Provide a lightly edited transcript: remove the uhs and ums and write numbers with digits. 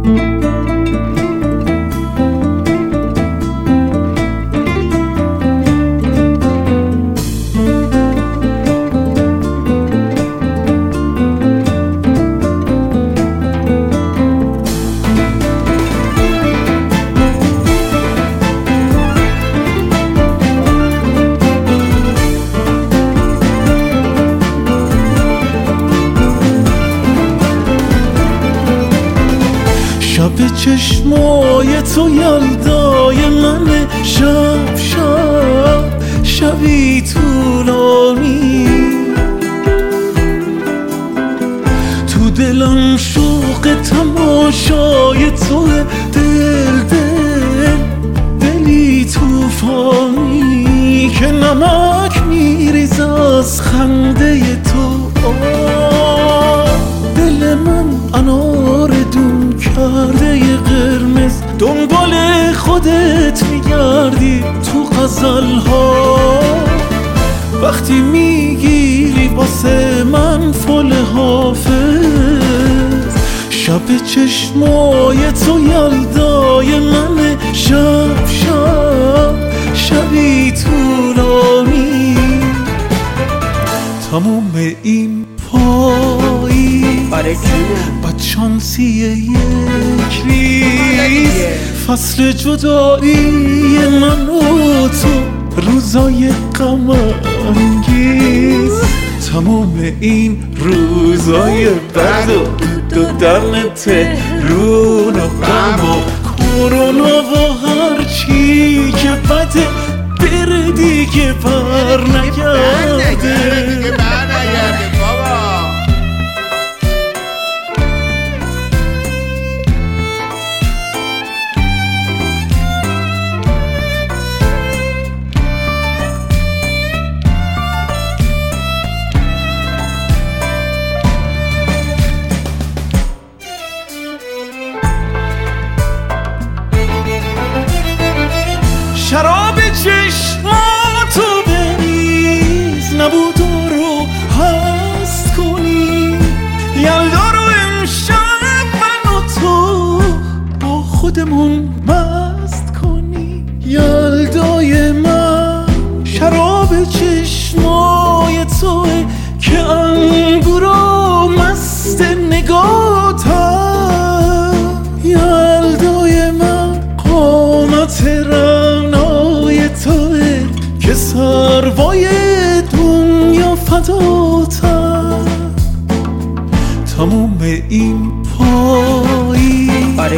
شب چشمای تو یلدای منه، شب شب شبی طولانی، تو دلم شوق تماشای توه، دلی توفانی که نمک میریزه از خنده تو. دل من انار دون کرده ی قرمز، دنبال خودت میگردی تو غزل‌ها، وقتی میگیری واسه من فل حافظ. شب چشمای تو یلدای منه، شب شب شبی طولانی، تموم این پایی بدشانسی یک ریز، فصل جدایی من و تو، روزای غم انگیز، تموم این روزای بد و دودن تهرون و غم و کرونا و هرچی که بده بره دیگه بر نگرده. شراب چشماتو بریز، نبودا رو هست کنی، یلدا رو امشب من و تو با خودمون مست کنی. یلدای من شراب چشمای توه که انگورا مست نگاتم. یلدای من قامت که سروای دنیا فداتم، تموم این